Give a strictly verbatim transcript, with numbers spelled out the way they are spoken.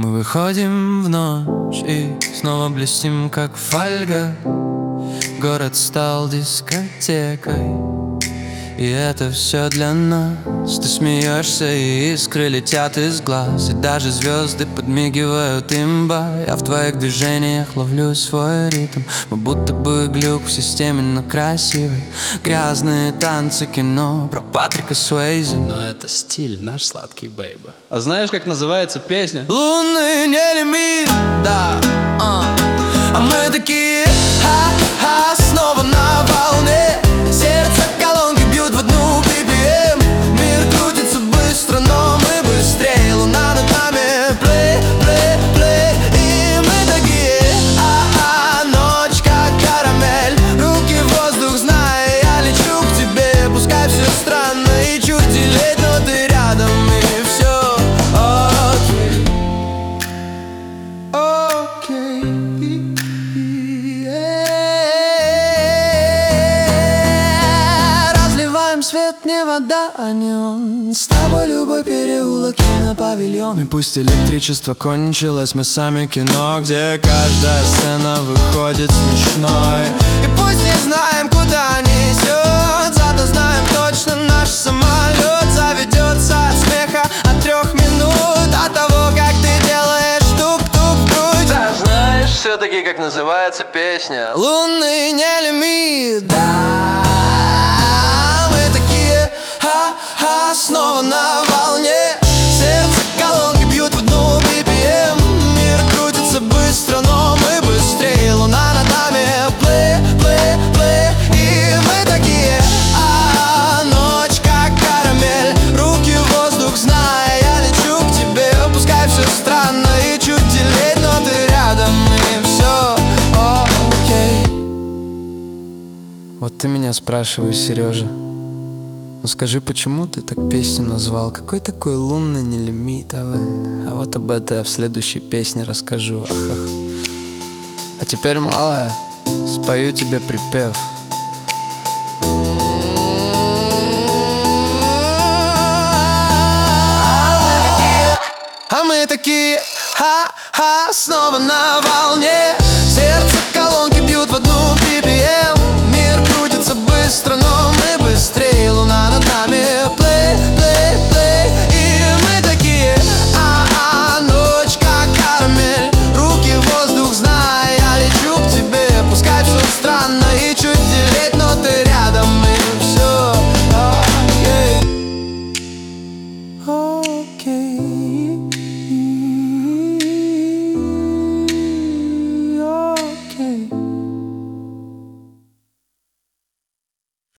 Мы выходим в ночь и снова блестим, как фольга. Город стал дискотекой, и это все для нас. Ты смеешься, и искры летят из глаз, и даже звезды подмигивают имба. Я в твоих движениях ловлю свой ритм. Мы будто бы глюк в системе, но красивый. Грязные танцы, кино про Патрика Суэйзи. Но это стиль, наш сладкий бейба. А знаешь, как называется песня? Лунный не лимит, да, а, а мы такие, ха-ха, снова на волне. Сердце колонки бьют в одну би пи эм. Мир крутится быстро, но мы быстрее. Луна над нами, плей, плей, плей. И мы такие, а-а, ночь как карамель. Руки в воздух, зная, я лечу к тебе. Пускай все странно и чуть делеть, но ты рядом, и все окей. Окей. Свет не вода, а неон. С тобой любой переулок, кинопавильон. И пусть электричество кончилось, мы сами кино, где каждая сцена выходит смешной. И пусть не знаем, куда несет, зато знаем точно, наш самолет заведется от смеха от трех минут, от того, как ты делаешь тук-тук в грудь. Да, знаешь все-таки, как называется песня? Лунный не лимит, да. Ха-ха, снова на волне. Сердце колонки бьют в одну би пи эм. Мир крутится быстро, но мы быстрее. Луна над нами, плей, плей, плей. И мы такие, а, ночь как карамель. Руки в воздух, зная, я лечу к тебе. Пускай все странно и чуть делеть, но ты рядом, и все окей. Вот ты меня спрашиваешь, Сережа, ну скажи, почему ты так песню назвал? Какой такой лунный не лимит? А, вы... а вот об этом я в следующей песне расскажу. Ах-ах. А теперь, малая, спою тебе припев. А мы такие, ха-ха, снова на волне. Сердце колонки бьют в одну